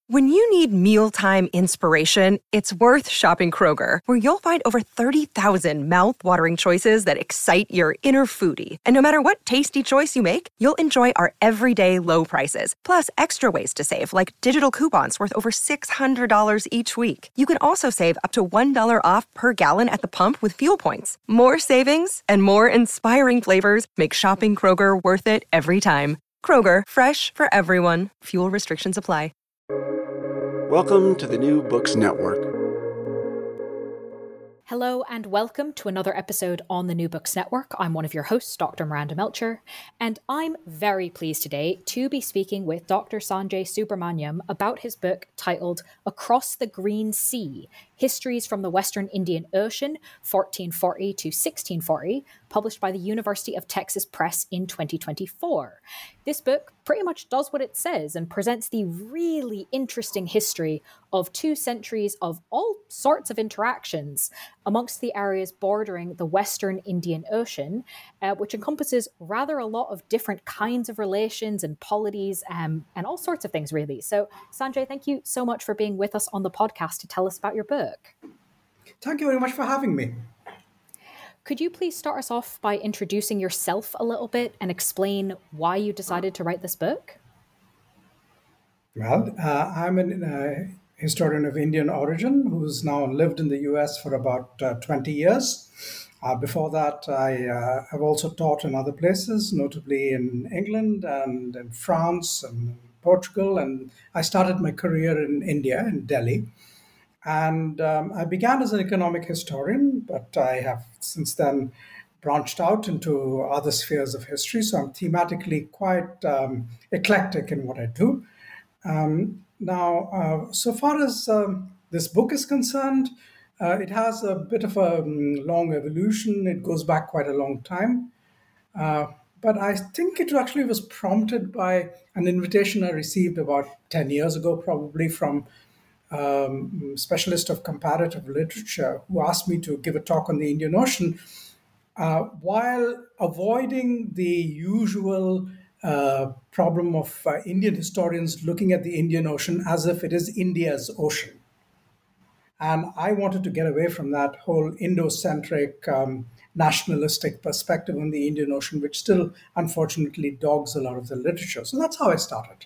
When you need mealtime inspiration, it's worth shopping Kroger, where you'll find over 30,000 mouth-watering choices that excite your inner foodie. And no matter what tasty choice you make, you'll enjoy our everyday low prices, plus extra ways to save, like digital coupons worth over $600 each week. You can also save up to $1 off per gallon at the pump with fuel points. More savings and more inspiring flavors make shopping Kroger worth it every time. Kroger, fresh for everyone. Fuel restrictions apply. Welcome to the New Books Network. Hello and welcome to another episode on the New Books Network. I'm one of your hosts, Dr. Miranda Melcher, and I'm very pleased today to be speaking with Dr. Sanjay Subrahmanyam about his book titled Across the Green Sea, Histories from the Western Indian Ocean, 1440 to 1640, published by the University of Texas Press in 2024. This book pretty much does what it says and presents the really interesting history of 2 centuries of all sorts of interactions amongst the areas bordering the Western Indian Ocean, which encompasses rather a lot of different kinds of relations and polities and all sorts of things, really. So, Sanjay, thank you so much for being with us on the podcast to tell us about your book. Thank you very much for having me. Could you please start us off by introducing yourself a little bit and explain why you decided to write this book? Well, I'm a historian of Indian origin who's now lived in the US for about 20 years. Before that, I have also taught in other places, notably in England and in France and Portugal. And I started my career in India, in Delhi. And I began as an economic historian, but I have since then branched out into other spheres of history. So I'm thematically quite eclectic in what I do. Now, so far as this book is concerned, it has a bit of a long evolution. It goes back quite a long time. But I think it actually was prompted by an invitation I received about 10 years ago, probably from specialist of comparative literature who asked me to give a talk on the Indian Ocean while avoiding the usual problem of Indian historians looking at the Indian Ocean as if it is India's ocean. And I wanted to get away from that whole Indo-centric nationalistic perspective on the Indian Ocean, which still unfortunately dogs a lot of the literature. So that's how I started.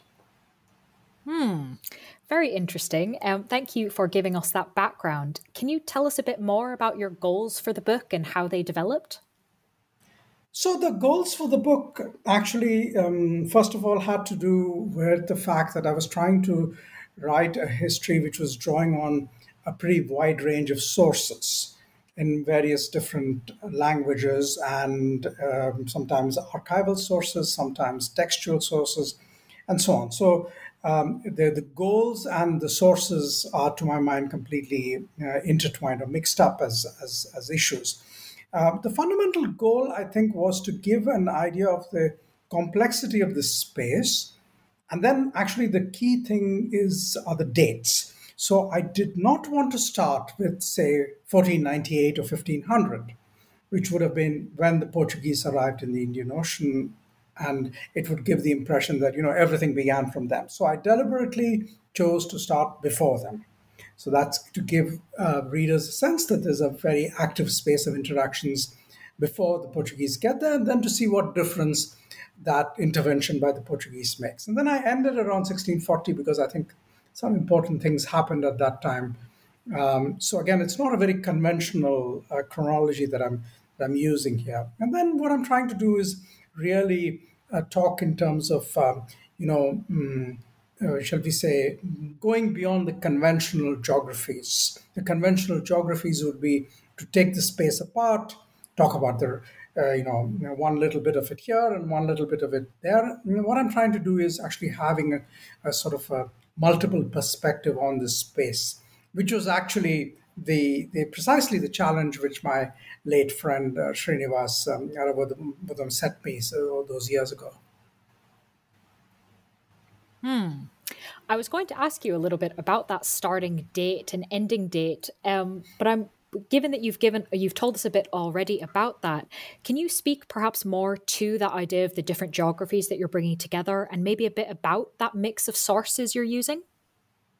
Very interesting. Thank you for giving us that background. Can you tell us a bit more about your goals for the book and how they developed? So the goals for the book actually, first of all, had to do with the fact that I was trying to write a history which was drawing on a pretty wide range of sources in various different languages and sometimes archival sources, sometimes textual sources, and so on. So the goals and the sources are, to my mind, completely intertwined or mixed up as issues. The fundamental goal, I think, was to give an idea of the complexity of the space. And then actually the key thing are the dates. So I did not want to start with, say, 1498 or 1500, which would have been when the Portuguese arrived in the Indian Ocean, and it would give the impression that, everything began from them. So I deliberately chose to start before them. So that's to give readers a sense that there's a very active space of interactions before the Portuguese get there, and then to see what difference that intervention by the Portuguese makes. And then I ended around 1640 because I think some important things happened at that time. So again, it's not a very conventional chronology that I'm using here. And then what I'm trying to do is really talk in terms of, shall we say, going beyond the conventional geographies. The conventional geographies would be to take the space apart, talk about the, one little bit of it here and one little bit of it there. What I'm trying to do is actually having a sort of a multiple perspective on this space, which was actually the precisely the challenge which my late friend Srinivas Arabodham set me those years ago. I was going to ask you a little bit about that starting date and ending date, but given that you've told us a bit already about that, can you speak perhaps more to that idea of the different geographies that you're bringing together and maybe a bit about that mix of sources you're using?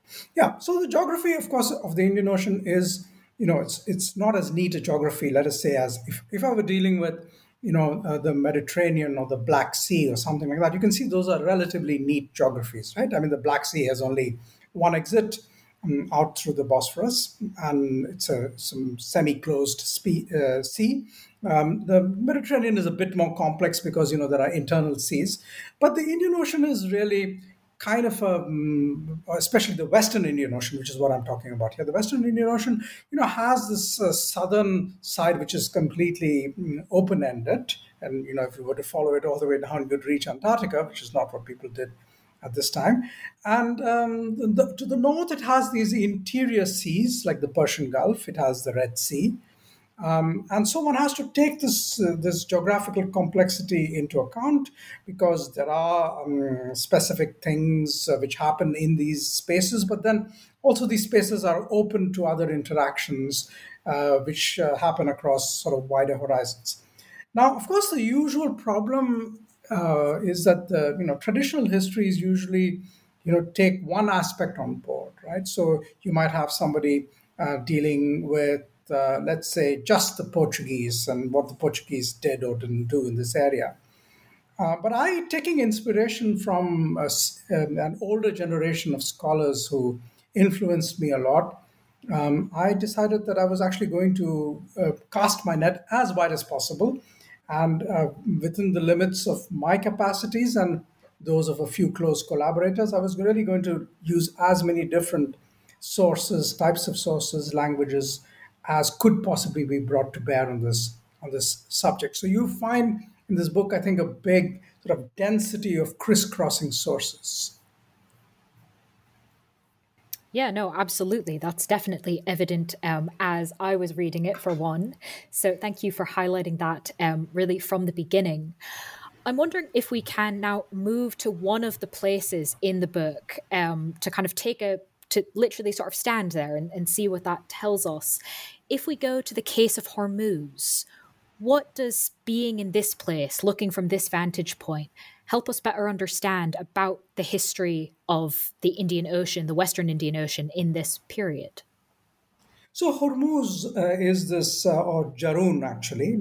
Yeah, so the geography, of course, of the Indian Ocean is, it's not as neat a geography, let us say, as if I were dealing with, the Mediterranean or the Black Sea or something like that. You can see those are relatively neat geographies, right? I mean, the Black Sea has only one exit out through the Bosphorus, and it's some semi-closed sea. The Mediterranean is a bit more complex because there are internal seas, but the Indian Ocean is really kind of especially the Western Indian Ocean, which is what I'm talking about here. The Western Indian Ocean, has this southern side which is completely open-ended, and if you were to follow it all the way down, you'd reach Antarctica, which is not what people did at this time. And to the north, it has these interior seas like the Persian Gulf. It has the Red Sea. And so one has to take this geographical complexity into account because there are specific things which happen in these spaces, but then also these spaces are open to other interactions which happen across sort of wider horizons. Now, of course, the usual problem is that the traditional histories usually take one aspect on board, right? So you might have somebody dealing with let's say just the Portuguese and what the Portuguese did or didn't do in this area. But I, taking inspiration from an older generation of scholars who influenced me a lot, I decided that I was actually going to cast my net as wide as possible and within the limits of my capacities and those of a few close collaborators. I was really going to use as many different sources, types of sources, languages as could possibly be brought to bear on this subject. So you find in this book, I think, a big sort of density of crisscrossing sources. Yeah, no, absolutely. That's definitely evident as I was reading it, for one. So thank you for highlighting that really from the beginning. I'm wondering if we can now move to one of the places in the book to kind of to literally sort of stand there and see what that tells us. If we go to the case of Hormuz, what does being in this place, looking from this vantage point, help us better understand about the history of the Indian Ocean, the Western Indian Ocean in this period? So Hormuz is this, or Jarun actually.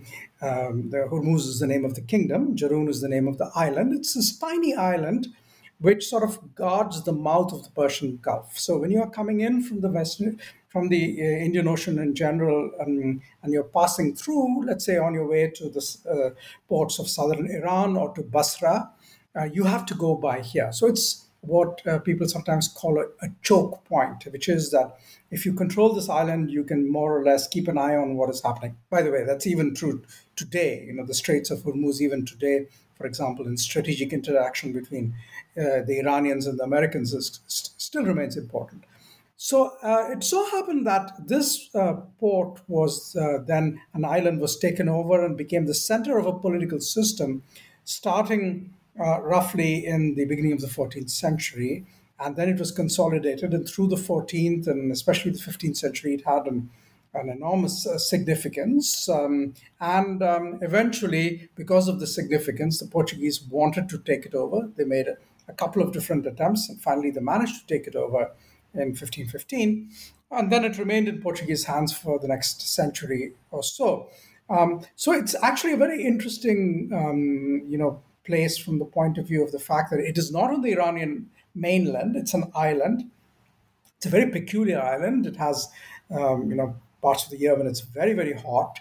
The Hormuz is the name of the kingdom. Jarun is the name of the island. It's this tiny island which sort of guards the mouth of the Persian Gulf. So when you are coming in from the western, from the Indian Ocean in general, and you're passing through, let's say on your way to the ports of southern Iran or to Basra, you have to go by here. So it's what people sometimes call a choke point, which is that if you control this island, you can more or less keep an eye on what is happening. By the way, that's even true today. The Straits of Hormuz, even today, for example, in strategic interaction between the Iranians and the Americans, still remains important. So it so happened that this port was then an island was taken over and became the center of a political system starting roughly in the beginning of the 14th century. And then it was consolidated. And through the 14th and especially the 15th century, it had an enormous significance. And eventually, because of the significance, the Portuguese wanted to take it over. They made a couple of different attempts, and finally they managed to take it over in 1515, and then it remained in Portuguese hands for the next century or so. So it's actually a very interesting, place from the point of view of the fact that it is not on the Iranian mainland; it's an island. It's a very peculiar island. It has, parts of the year when it's very, very hot.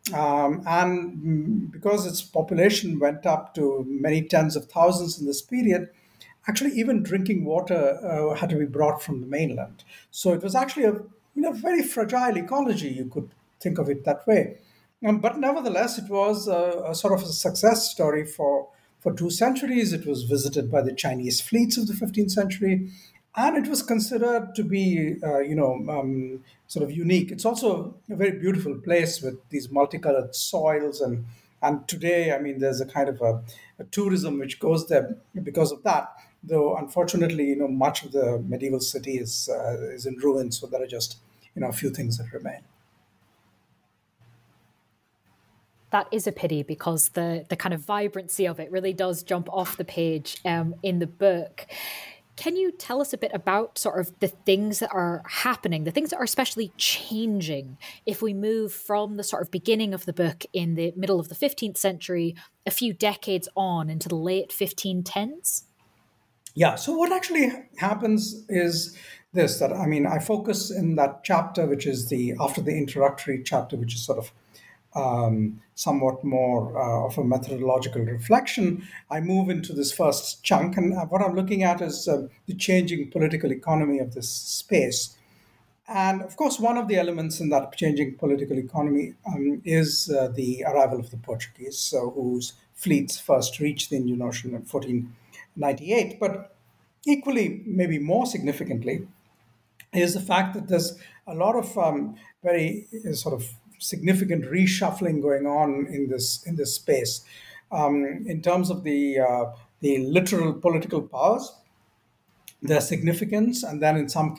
And because its population went up to many tens of thousands in this period, actually even drinking water had to be brought from the mainland. So it was actually a very fragile ecology, you could think of it that way. But nevertheless, it was a sort of a success story for 2 centuries. It was visited by the Chinese fleets of the 15th century, and it was considered to be, sort of unique. It's also a very beautiful place with these multicolored soils, and today, I mean, there's a kind of a tourism which goes there because of that. Though unfortunately, much of the medieval city is in ruins, so there are just a few things that remain. That is a pity because the kind of vibrancy of it really does jump off the page in the book. can you tell us a bit about sort of the things that are happening, the things that are especially changing if we move from the sort of beginning of the book in the middle of the 15th century, a few decades on into the late 1510s? Yeah, so what actually happens is this, that I focus in that chapter, which is after the introductory chapter, which is sort of somewhat more of a methodological reflection. I move into this first chunk, and what I'm looking at is the changing political economy of this space. And of course, one of the elements in that changing political economy is the arrival of the Portuguese, whose fleets first reached the Indian Ocean in 1498. But equally, maybe more significantly, is the fact that there's a lot of very sort of significant reshuffling going on in this space in terms of the literal political powers, their significance, and then in some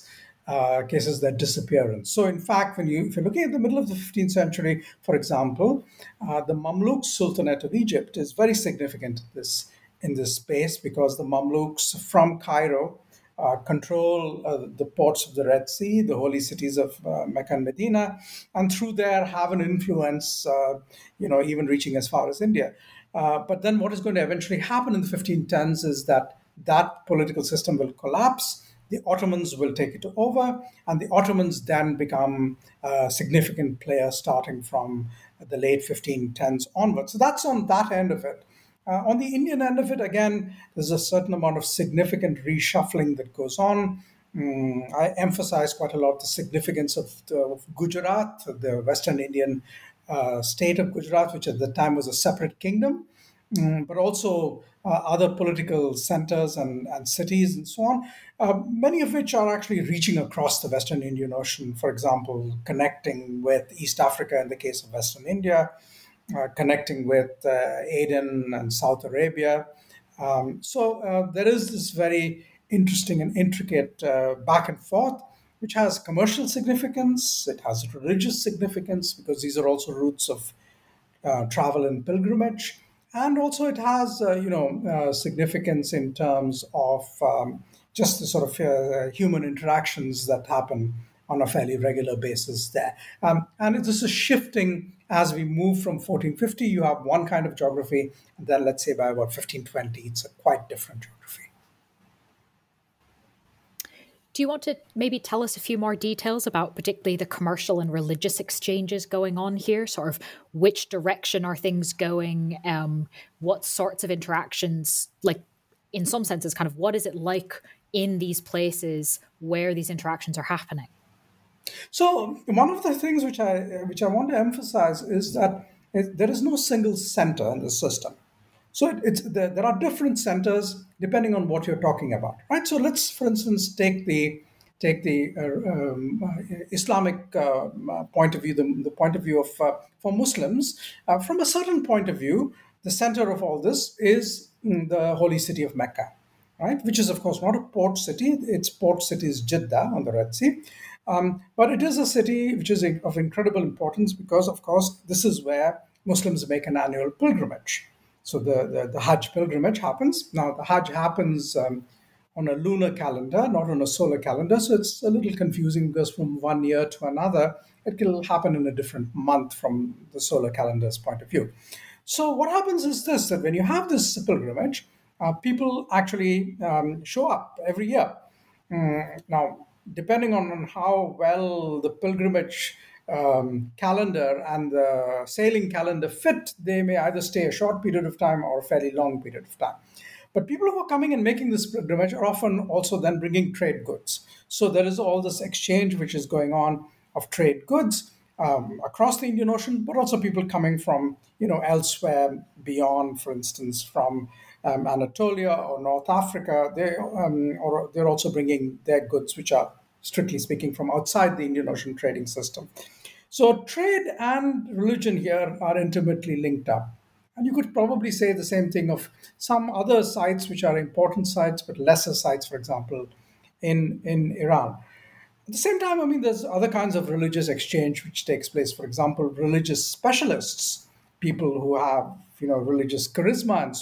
cases their disappearance. So in fact, if you're looking at the middle of the 15th century, for example, the Mamluk Sultanate of Egypt is very significant in this space, because the Mamluks from Cairo control the ports of the Red Sea, the holy cities of Mecca and Medina, and through there have an influence, even reaching as far as India. But then what is going to eventually happen in the 1510s is that political system will collapse. The Ottomans will take it over, and the Ottomans then become a significant player starting from the late 1510s onwards. So that's on that end of it. On the Indian end of it, again, there's a certain amount of significant reshuffling that goes on. I emphasize quite a lot the significance of Gujarat, the Western Indian state of Gujarat, which at the time was a separate kingdom, but also other political centers and cities and so on, many of which are actually reaching across the Western Indian Ocean, for example, connecting with East Africa in the case of Western India, connecting with Aden and South Arabia. So there is this very interesting and intricate back and forth, which has commercial significance. It has religious significance, because these are also routes of travel and pilgrimage. And also it has, significance in terms of just the sort of human interactions that happen on a fairly regular basis there. And this is shifting as we move from 1450. You have one kind of geography, and then let's say by about 1520, it's a quite different geography. Do you want to maybe tell us a few more details about particularly the commercial and religious exchanges going on here? Sort of which direction are things going? What sorts of interactions, like in some senses, kind of what is it like in these places where these interactions are happening? So one of the things which I want to emphasize is that there is no single center in the system. So there are different centers depending on what you're talking about, right? So let's, for instance, take the Islamic point of view, the point of view of for Muslims. From a certain point of view, the center of all this is the holy city of Mecca, right? Which is, of course, not a port city. Its port city is Jeddah on the Red Sea. But it is a city which is of incredible importance because, of course, this is where Muslims make an annual pilgrimage. So the Hajj pilgrimage happens. Now, the Hajj happens on a lunar calendar, not on a solar calendar. So it's a little confusing because from one year to another, it will happen in a different month from the solar calendar's point of view. So what happens is this, that when you have this pilgrimage, people actually show up every year. Now, depending on how well the pilgrimage calendar and the sailing calendar fit, they may either stay a short period of time or a fairly long period of time. But people who are coming and making this pilgrimage are often also then bringing trade goods. So there is all this exchange which is going on of trade goods across the Indian Ocean, but also people coming from elsewhere beyond, for instance, from Anatolia or North Africa. They're also bringing their goods, which are strictly speaking from outside the Indian Ocean trading system. So trade and religion here are intimately linked up. And you could probably say the same thing of some other sites which are important sites, but lesser sites, for example, in Iran. At the same time, there's other kinds of religious exchange which takes place. For example, religious specialists, people who have, religious charisma and so on,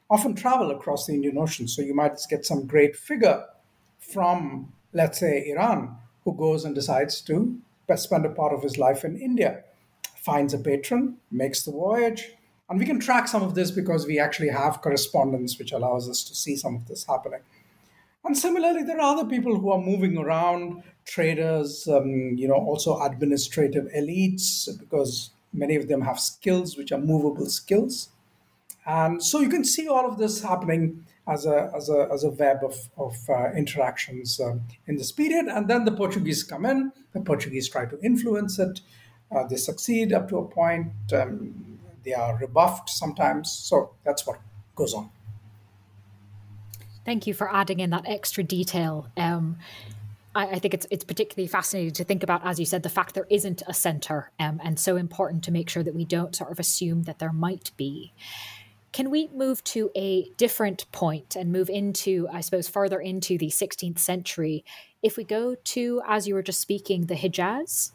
often travel across the Indian Ocean. So you might get some great figure from, let's say, Iran, who goes and decides to spend a part of his life in India, finds a patron, makes the voyage. And we can track some of this because we actually have correspondence which allows us to see some of this happening. And similarly, there are other people who are moving around, traders, also administrative elites, because many of them have skills which are movable skills. And so you can see all of this happening as a web of interactions in this period. And then the Portuguese come in, the Portuguese try to influence it. They succeed up to a point. They are rebuffed sometimes. So that's what goes on. Thank you for adding in that extra detail. I think it's particularly fascinating to think about, as you said, the fact there isn't a centre, and so important to make sure that we don't sort of assume that there might be. Can we move to a different point and move into, I suppose, further into the 16th century? If we go to, as you were just speaking, the Hijaz?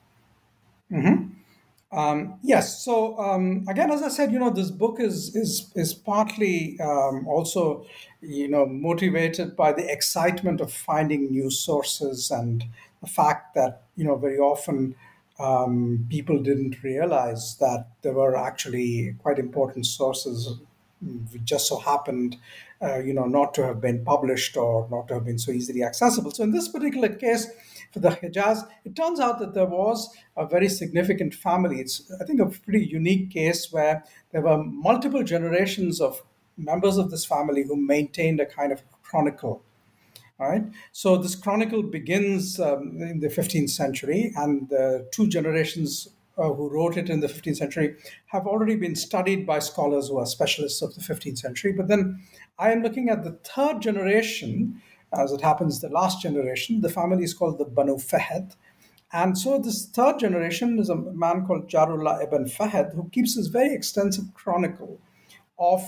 Yes. So again, as I said, this book is partly also, motivated by the excitement of finding new sources and the fact that very often people didn't realize that there were actually quite important sources which just so happened, not to have been published or not to have been so easily accessible. So in this particular case, for the Hijaz, it turns out that there was a very significant family. It's, I think, a pretty unique case where there were multiple generations of members of this family who maintained a kind of chronicle. All right. So this chronicle begins in the 15th century, and the two generations who wrote it in the 15th century have already been studied by scholars who are specialists of the 15th century. But then I am looking at the third generation, as it happens, the last generation. The family is called the Banu Fahed. And so this third generation is a man called Jarullah ibn Fahed, who keeps this very extensive chronicle of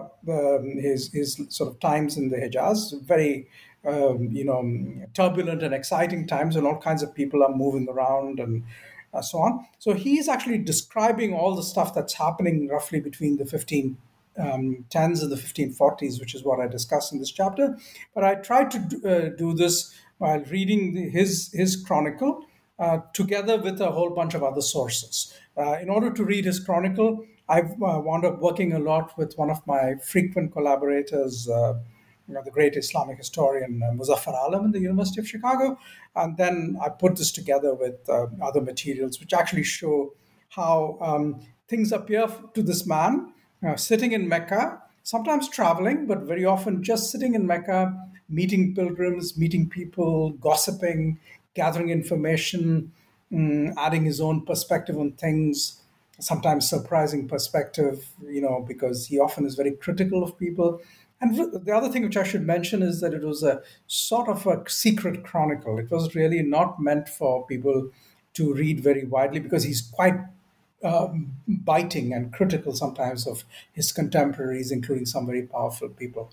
his sort of times in the Hijaz, very turbulent and exciting times, and all kinds of people are moving around and so on. So he's actually describing all the stuff that's happening roughly between the 1510s and the 1540s, which is what I discuss in this chapter. But I tried to do this while reading his chronicle together with a whole bunch of other sources. In order to read his chronicle, I've wound up working a lot with one of my frequent collaborators, the great Islamic historian Muzaffar Alam in the University of Chicago. And then I put this together with other materials which actually show how things appear to this man sitting in Mecca, sometimes traveling, but very often just sitting in Mecca, meeting pilgrims, meeting people, gossiping, gathering information, adding his own perspective on things, sometimes surprising perspective, because he often is very critical of people. And the other thing which I should mention is that it was a sort of a secret chronicle. It was really not meant for people to read very widely because he's quite biting and critical sometimes of his contemporaries, including some very powerful people.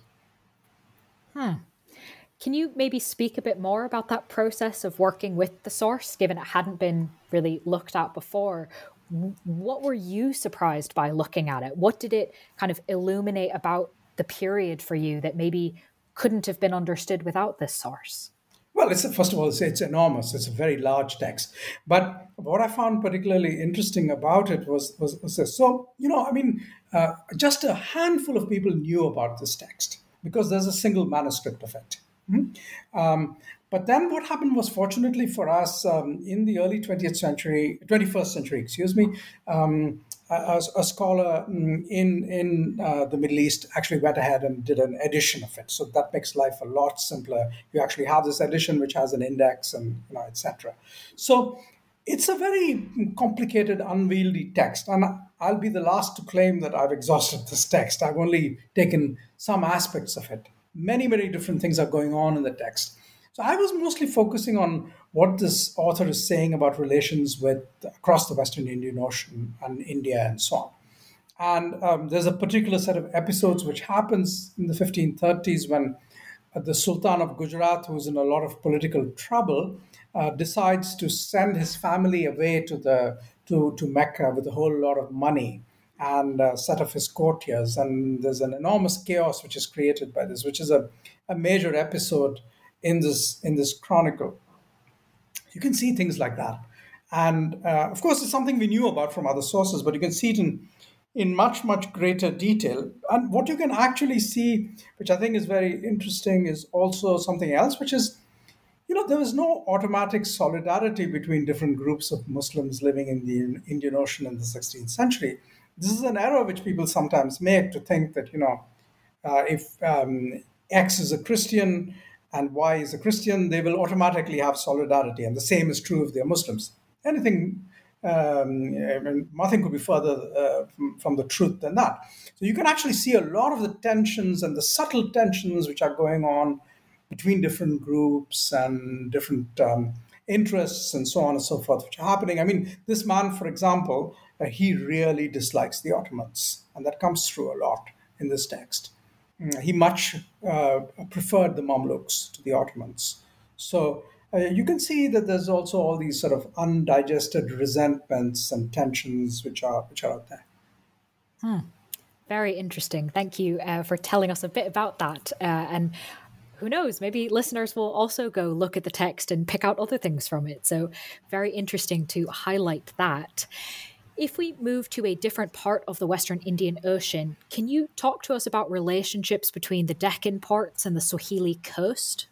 Can you maybe speak a bit more about that process of working with the source, given it hadn't been really looked at before? What were you surprised by looking at it? What did it kind of illuminate about the period for you that maybe couldn't have been understood without this source? Well, first of all, it's enormous. It's a very large text. But what I found particularly interesting about it was this. So, just a handful of people knew about this text because there's a single manuscript of it. But then what happened was, fortunately for us, in the early 21st century, a scholar in the Middle East actually went ahead and did an edition of it. So that makes life a lot simpler. You actually have this edition which has an index and etc. So it's a very complicated, unwieldy text. And I'll be the last to claim that I've exhausted this text. I've only taken some aspects of it. Many, many different things are going on in the text. So I was mostly focusing on what this author is saying about relations across the Western Indian Ocean and India and so on. And there's a particular set of episodes which happens in the 1530s when the Sultan of Gujarat, who's in a lot of political trouble, decides to send his family away to Mecca with a whole lot of money and a set of his courtiers. And there's an enormous chaos which is created by this, which is a major episode in this chronicle. You can see things like that. And of course, it's something we knew about from other sources, but you can see it in much, much greater detail. And what you can actually see, which I think is very interesting, is also something else, which is, there was no automatic solidarity between different groups of Muslims living in the Indian Ocean in the 16th century. This is an error which people sometimes make, to think that, if X is a Christian and Y is a Christian, they will automatically have solidarity. And the same is true if they're Muslims. Anything, nothing could be further from the truth than that. So you can actually see a lot of the tensions and the subtle tensions which are going on between different groups and different interests and so on and so forth, which are happening. I mean, this man, for example, he really dislikes the Ottomans, and that comes through a lot in this text. He much preferred the Mamluks to the Ottomans. So you can see that there's also all these sort of undigested resentments and tensions which are out there. Very interesting. Thank you for telling us a bit about that. And who knows, maybe listeners will also go look at the text and pick out other things from it. So very interesting to highlight that. If we move to a different part of the Western Indian Ocean, can you talk to us about relationships between the Deccan ports and the Swahili coast?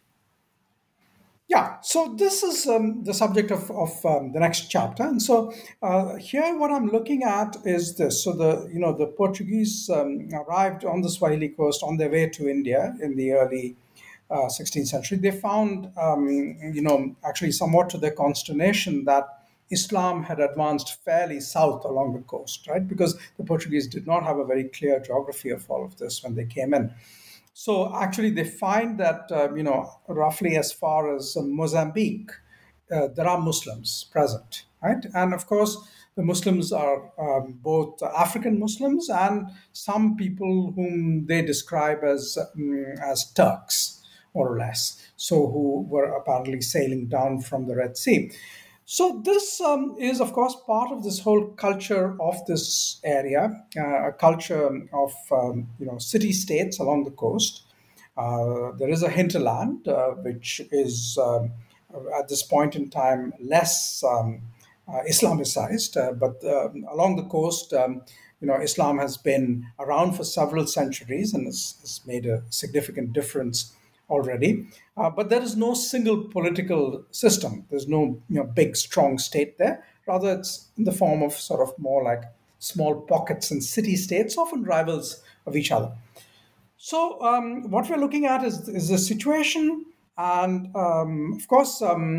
Yeah, so this is the subject of the next chapter, and so here what I'm looking at is this. So the Portuguese arrived on the Swahili coast on their way to India in the early 16th century. They found, actually somewhat to their consternation, that Islam had advanced fairly south along the coast, right? Because the Portuguese did not have a very clear geography of all of this when they came in. So actually, they find that roughly as far as Mozambique, there are Muslims present, right? And of course, the Muslims are both African Muslims and some people whom they describe as Turks, more or less. So who were apparently sailing down from the Red Sea. So this is, of course, part of this whole culture of this area, a culture of city-states along the coast. There is a hinterland, which is at this point in time less Islamicized, but along the coast, Islam has been around for several centuries and has made a significant difference already. But there is no single political system. There's no big, strong state there. Rather, it's in the form of sort of more like small pockets and city-states, often rivals of each other. So what we're looking at is the situation. And of course,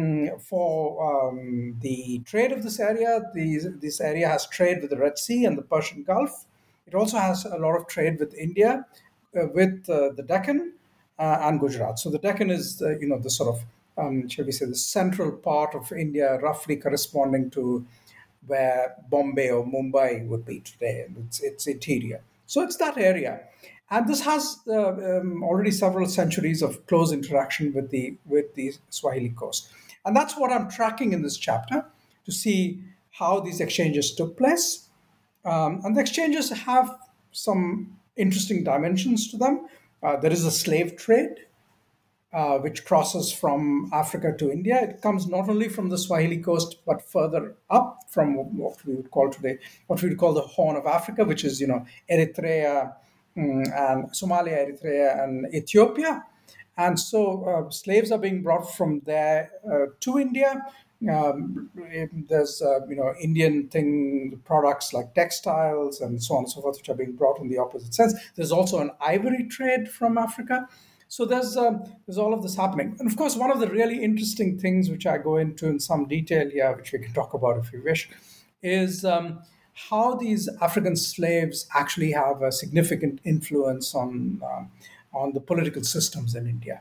for the trade of this area, this area has trade with the Red Sea and the Persian Gulf. It also has a lot of trade with India, with the Deccan, and Gujarat. So the Deccan is, the sort of, shall we say, the central part of India, roughly corresponding to where Bombay or Mumbai would be today. It's interior. So it's that area. And this has already several centuries of close interaction with the Swahili coast. And that's what I'm tracking in this chapter, to see how these exchanges took place. And the exchanges have some interesting dimensions to them. There is a slave trade, which crosses from Africa to India. It comes not only from the Swahili coast, but further up from what we would call the Horn of Africa, which is, Eritrea, and Somalia, Eritrea, and Ethiopia. And so slaves are being brought from there to India. There's Indian products like textiles and so on and so forth, which are being brought in the opposite sense. There's also an ivory trade from Africa. So there's all of this happening. And of course, one of the really interesting things which I go into in some detail here, which we can talk about if you wish, is how these African slaves actually have a significant influence on the political systems in India.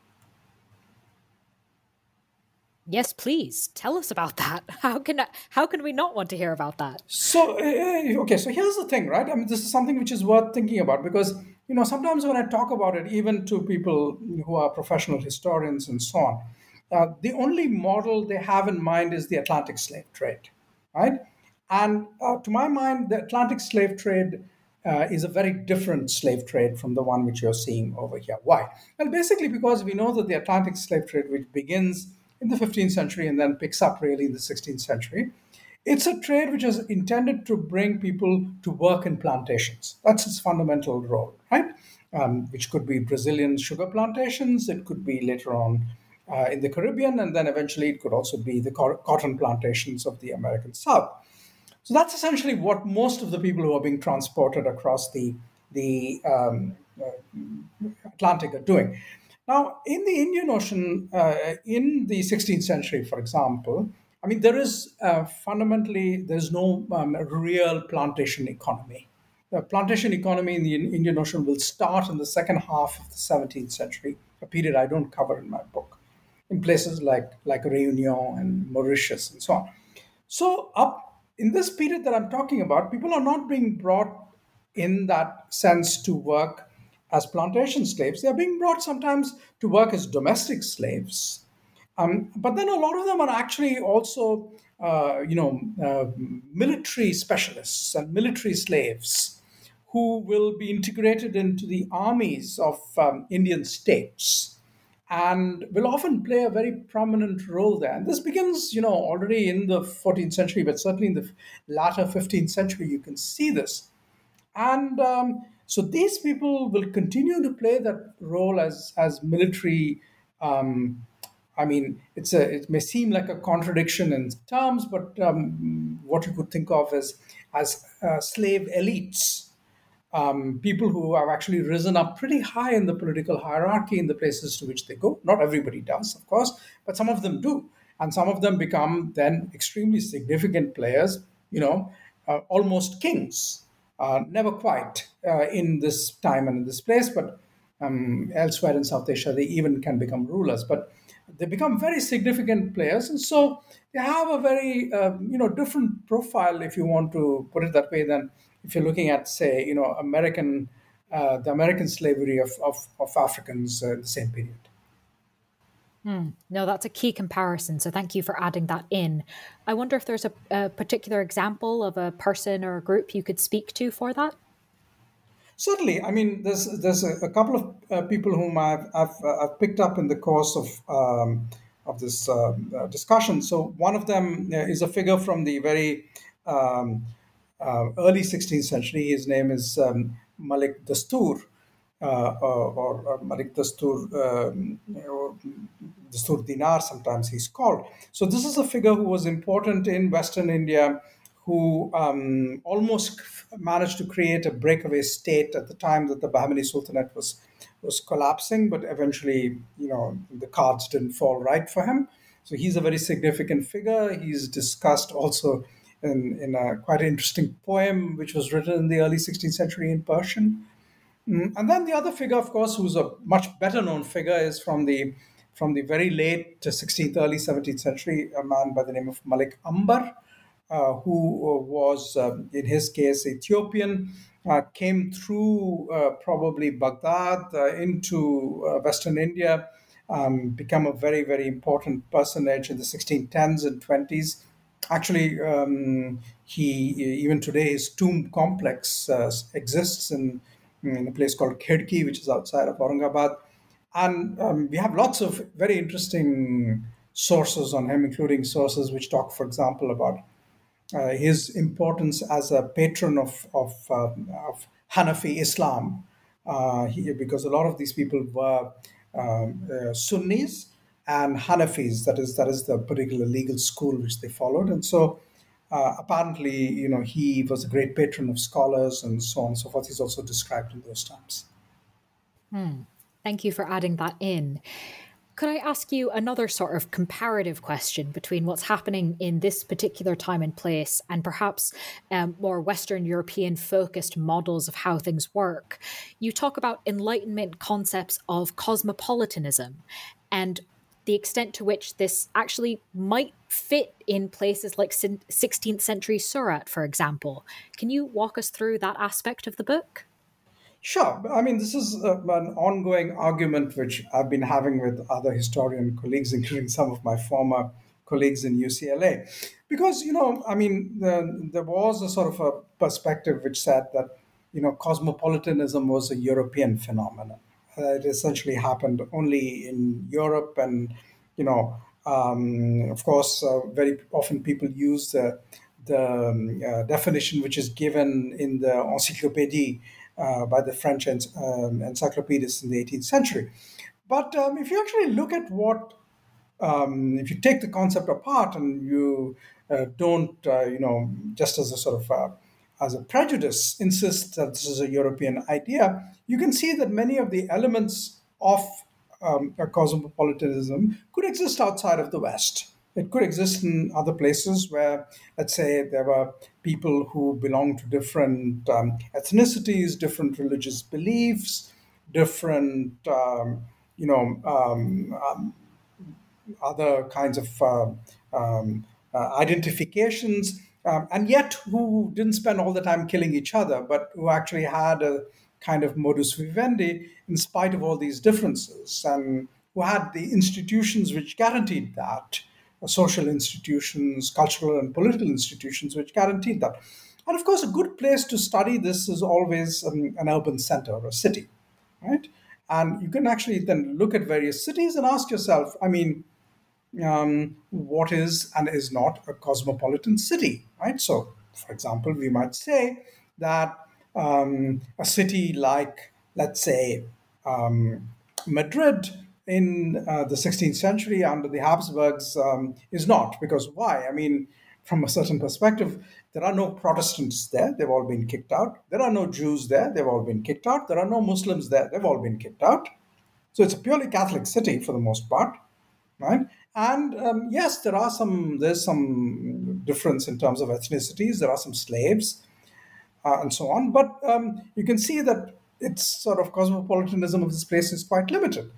Yes, please tell us about that. How can we not want to hear about that? So so here's the thing, right? I mean, this is something which is worth thinking about, because sometimes when I talk about it, even to people who are professional historians and so on, the only model they have in mind is the Atlantic slave trade, right? And to my mind, the Atlantic slave trade is a very different slave trade from the one which you're seeing over here. Why? Well, basically because we know that the Atlantic slave trade, which begins in the 15th century and then picks up really in the 16th century, it's a trade which is intended to bring people to work in plantations. That's its fundamental role, right? Which could be Brazilian sugar plantations, it could be later on in the Caribbean, and then eventually it could also be the cotton plantations of the American South. So that's essentially what most of the people who are being transported across the Atlantic are doing. Now, in the Indian Ocean, in the 16th century, for example, I mean, there's no real plantation economy. The plantation economy in the Indian Ocean will start in the second half of the 17th century, a period I don't cover in my book, in places like Réunion and Mauritius and so on. So, up in this period that I'm talking about, people are not being brought in that sense to work as plantation slaves. They are being brought sometimes to work as domestic slaves. But then a lot of them are actually also, military specialists and military slaves who will be integrated into the armies of Indian states and will often play a very prominent role there. And this begins, already in the 14th century, but certainly in the latter 15th century, you can see this. And so these people will continue to play that role as military. I mean, it may seem like a contradiction in terms, but what you could think of as slave elites, people who have actually risen up pretty high in the political hierarchy in the places to which they go. Not everybody does, of course, but some of them do. And some of them become then extremely significant players, almost kings. Never quite in this time and in this place, but elsewhere in South Asia, they even can become rulers. But they become very significant players. And so they have a very, different profile, if you want to put it that way, than if you're looking at, say, the American slavery of Africans in the same period. No, that's a key comparison. So thank you for adding that in. I wonder if there's a particular example of a person or a group you could speak to for that. Certainly. I mean, there's a couple of people whom I've picked up in the course of this discussion. So one of them is a figure from the very early 16th century. His name is Malik Dastur, or Malik Dastur, or Dastur Dinar, sometimes he's called. So this is a figure who was important in Western India, who almost managed to create a breakaway state at the time that the Bahmani Sultanate was collapsing, but eventually, the cards didn't fall right for him. So he's a very significant figure. He's discussed also in a quite interesting poem which was written in the early 16th century in Persian. And then the other figure, of course, who's a much better known figure, is from the very late 16th, early 17th century, a man by the name of Malik Ambar, who was, in his case, Ethiopian, came through probably Baghdad into Western India, become a very, very important personage in the 1610s and 20s. Actually, he even today his tomb complex exists in a place called Khedki, which is outside of Aurangabad. And we have lots of very interesting sources on him, including sources which talk, for example, about his importance as a patron of Hanafi Islam, because a lot of these people were Sunnis and Hanafis. That is the particular legal school which they followed, and so apparently, he was a great patron of scholars and so on and so forth. He's also described in those terms. Thank you for adding that in. Could I ask you another sort of comparative question between what's happening in this particular time and place and perhaps more Western European focused models of how things work? You talk about Enlightenment concepts of cosmopolitanism and the extent to which this actually might fit in places like 16th century Surat, for example. Can you walk us through that aspect of the book? Sure. I mean, this is an ongoing argument which I've been having with other historian colleagues, including some of my former colleagues in UCLA. Because, I mean, there was a sort of a perspective which said that, cosmopolitanism was a European phenomenon. It essentially happened only in Europe. And, of course, very often people use the definition which is given in the Encyclopédie by the French encyclopedists in the 18th century. But if you actually look at if you take the concept apart and you don't, just as a sort of as a prejudice, insist that this is a European idea, you can see that many of the elements of a cosmopolitanism could exist outside of the West. It could exist in other places where, let's say, there were people who belonged to different ethnicities, different religious beliefs, different, other kinds of identifications, and yet who didn't spend all the time killing each other, but who actually had a kind of modus vivendi in spite of all these differences, and who had the institutions which guaranteed that, social institutions, cultural and political institutions which guaranteed that. And of course, a good place to study this is always an urban center or a city, right? And you can actually then look at various cities and ask yourself, I mean, what is and is not a cosmopolitan city, right? So, for example, we might say that a city like, let's say, Madrid in the 16th century under the Habsburgs is not. Because why? I mean, from a certain perspective, there are no Protestants there, they've all been kicked out. There are no Jews there, they've all been kicked out. There are no Muslims there, they've all been kicked out. So it's a purely Catholic city for the most part, right? And yes, there's some difference in terms of ethnicities. There are some slaves and so on. But you can see that its sort of cosmopolitanism of this place is quite limited.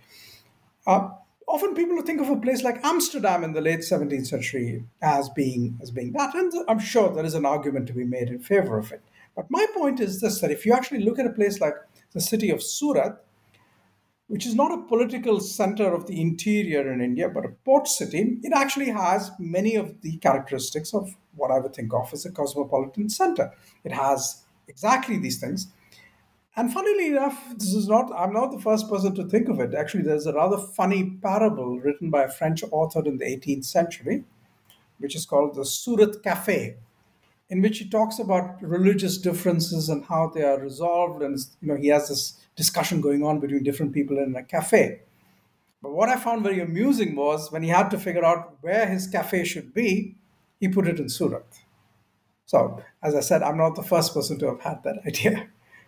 Often people think of a place like Amsterdam in the late 17th century as being that, and I'm sure there is an argument to be made in favor of it. But my point is this, that if you actually look at a place like the city of Surat, which is not a political center of the interior in India, but a port city, it actually has many of the characteristics of what I would think of as a cosmopolitan center. It has exactly these things. And funnily enough, I'm not the first person to think of it. Actually, there's a rather funny parable written by a French author in the 18th century, which is called the Surat Café, in which he talks about religious differences and how they are resolved. And, he has this discussion going on between different people in a cafe. But what I found very amusing was when he had to figure out where his cafe should be, he put it in Surat. So, as I said, I'm not the first person to have had that idea.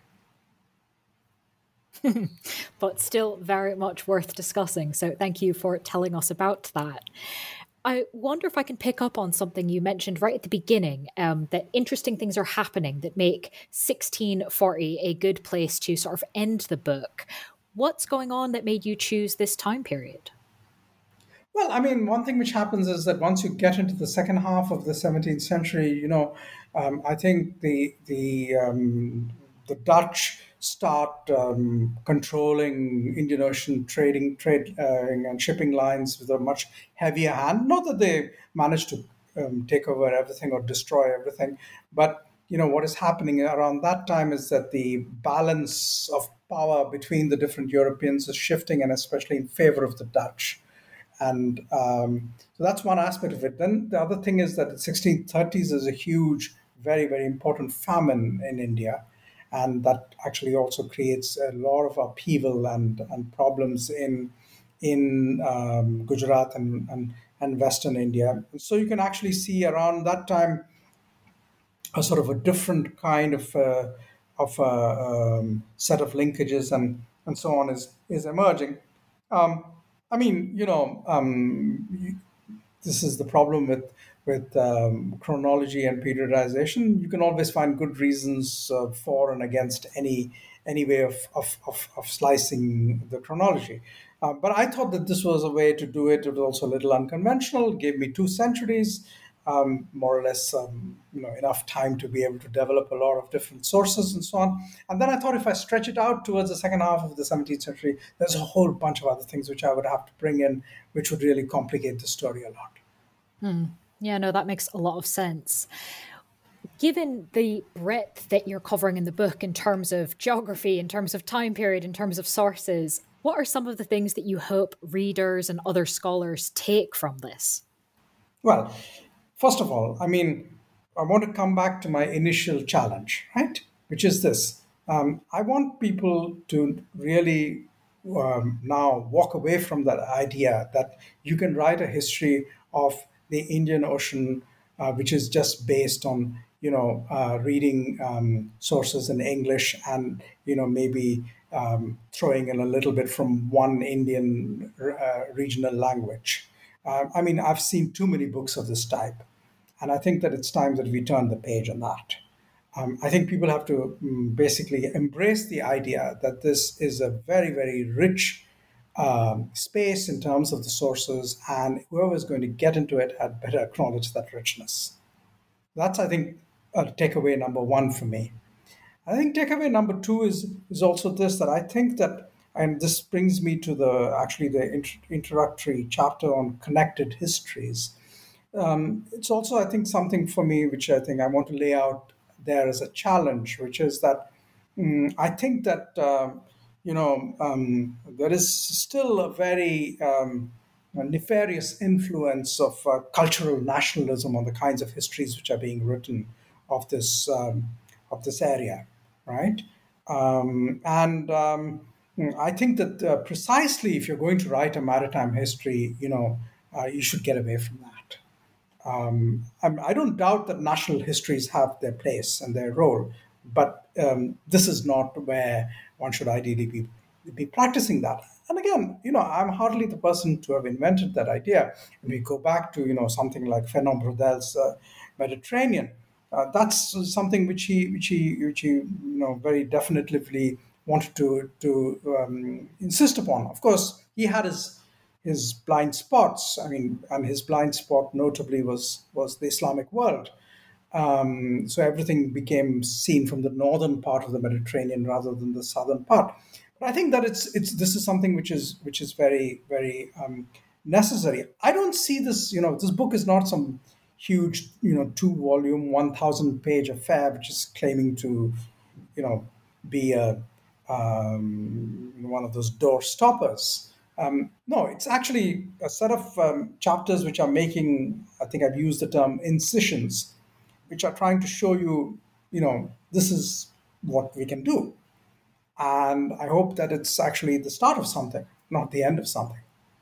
But still very much worth discussing. So thank you for telling us about that. I wonder if I can pick up on something you mentioned right at the beginning, that interesting things are happening that make 1640 a good place to sort of end the book. What's going on that made you choose this time period? Well, I mean, one thing which happens is that once you get into the second half of the 17th century, I think the Dutch start controlling Indian Ocean trade and shipping lines with a much heavier hand. Not that they managed to take over everything or destroy everything, but what is happening around that time is that the balance of power between the different Europeans is shifting, and especially in favor of the Dutch. And so that's one aspect of it. Then the other thing is that in 1630s there's a huge, very, very important famine in India. And that actually also creates a lot of upheaval and problems in Gujarat and Western India. So you can actually see around that time a sort of a different kind of set of linkages and so on is emerging. I mean, this is the problem with chronology and periodization. You can always find good reasons for and against any way of slicing the chronology. But I thought that this was a way to do it. It was also a little unconventional. It gave me 2 centuries, more or less, enough time to be able to develop a lot of different sources and so on. And then I thought if I stretch it out towards the second half of the 17th century, there's a whole bunch of other things which I would have to bring in, which would really complicate the story a lot. Yeah, no, that makes a lot of sense. Given the breadth that you're covering in the book in terms of geography, in terms of time period, in terms of sources, what are some of the things that you hope readers and other scholars take from this? Well, first of all, I mean, I want to come back to my initial challenge, right? Which is this. I want people to really now walk away from that idea that you can write a history of the Indian Ocean, which is just based on, reading sources in English and, maybe throwing in a little bit from one Indian regional language. I mean, I've seen too many books of this type. And I think that it's time that we turn the page on that. I think people have to basically embrace the idea that this is a very, very rich space in terms of the sources, and whoever is going to get into it had better acknowledge that richness. That's, I think, takeaway number one for me. I think takeaway number two is also this, that I think that, and this brings me to the introductory chapter on connected histories. It's also, I think, something for me which I think I want to lay out there as a challenge, which is that I think that there is still a very nefarious influence of cultural nationalism on the kinds of histories which are being written of this area, right? And I think that precisely if you're going to write a maritime history, you should get away from that. I don't doubt that national histories have their place and their role, but this is not where one should ideally be practicing that. And again, I'm hardly the person to have invented that idea. When we go back to, something like Fernand Braudel's Mediterranean, that's something which he very definitively wanted to insist upon. Of course, he had his blind spots. I mean, and his blind spot notably was the Islamic world. So everything became seen from the northern part of the Mediterranean rather than the southern part. But I think that this is something which is very, very necessary. I don't see this. This book is not some huge 2-volume 1,000-page affair which is claiming to be one of those door stoppers. No, it's actually a set of chapters which are making, I think I've used the term incisions, which are trying to show you, this is what we can do. And I hope that it's actually the start of something, not the end of something.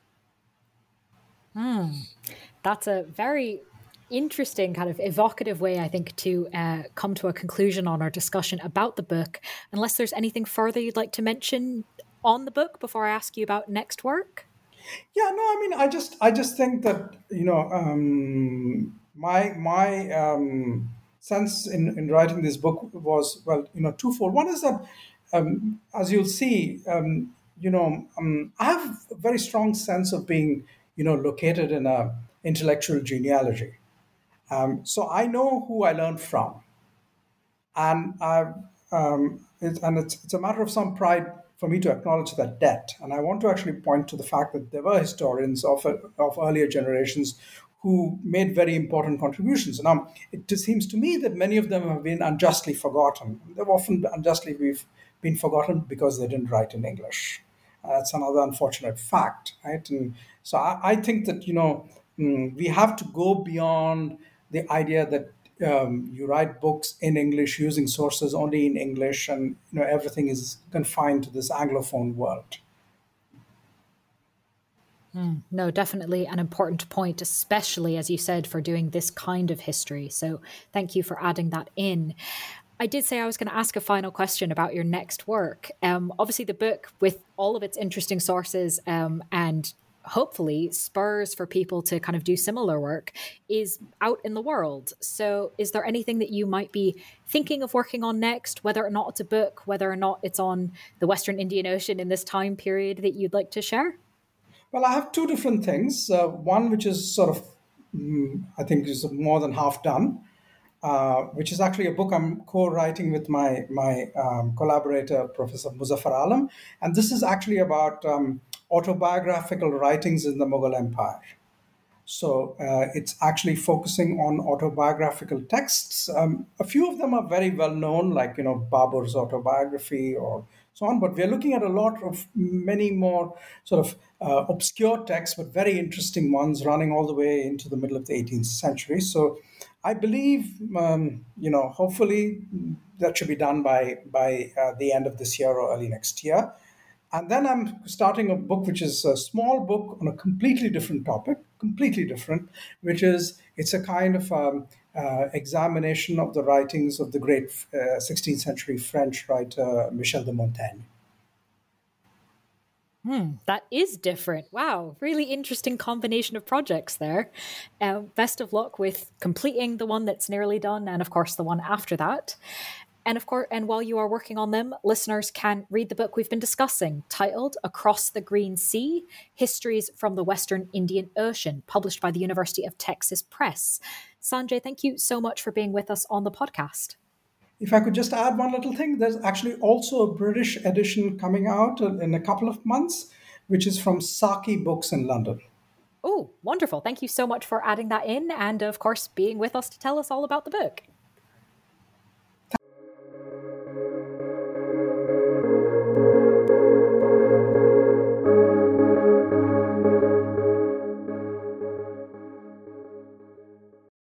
That's a very interesting, kind of evocative way, I think, to come to a conclusion on our discussion about the book. Unless there's anything further you'd like to mention on the book before I ask you about next work? Yeah, no, I mean, I just think that my sense in writing this book was, well, twofold. One is that as you'll see, I have a very strong sense of being located in a intellectual genealogy. So I know who I learned from, and it's a matter of some pride for me to acknowledge that debt. And I want to actually point to the fact that there were historians of earlier generations who made very important contributions. Now, it just seems to me that many of them have been unjustly forgotten. They've often unjustly been forgotten because they didn't write in English. That's another unfortunate fact, right? And so I think that we have to go beyond the idea that you write books in English using sources only in English, and everything is confined to this Anglophone world. No, definitely an important point, especially, as you said, for doing this kind of history. So thank you for adding that in. I did say I was going to ask a final question about your next work. Obviously, the book, with all of its interesting sources and hopefully spurs for people to kind of do similar work, is out in the world. So is there anything that you might be thinking of working on next, whether or not it's a book, whether or not it's on the Western Indian Ocean in this time period, that you'd like to share? Well, I have two different things. One, which is sort of, I think is more than half done, which is actually a book I'm co-writing with my collaborator, Professor Muzaffar Alam. And this is actually about autobiographical writings in the Mughal Empire. So it's actually focusing on autobiographical texts. A few of them are very well known, like Babur's autobiography or so on. But we're looking at a lot of many more sort of obscure texts, but very interesting ones, running all the way into the middle of the 18th century. So I believe, hopefully that should be done by the end of this year or early next year. And then I'm starting a book, which is a small book on a completely different topic, completely different, which is it's a kind of examination of the writings of the great 16th century French writer Michel de Montaigne. That is different. Wow, really interesting combination of projects there. Best of luck with completing the one that's nearly done, and of course the one after that. And of course, and while you are working on them, listeners can read the book we've been discussing, titled Across the Green Sea: Histories from the Western Indian Ocean, published by the University of Texas Press. Sanjay, thank you so much for being with us on the podcast. If I could just add one little thing, there's actually also a British edition coming out in a couple of months, which is from Saki Books in London. Oh, wonderful. Thank you so much for adding that in and, of course, being with us to tell us all about the book.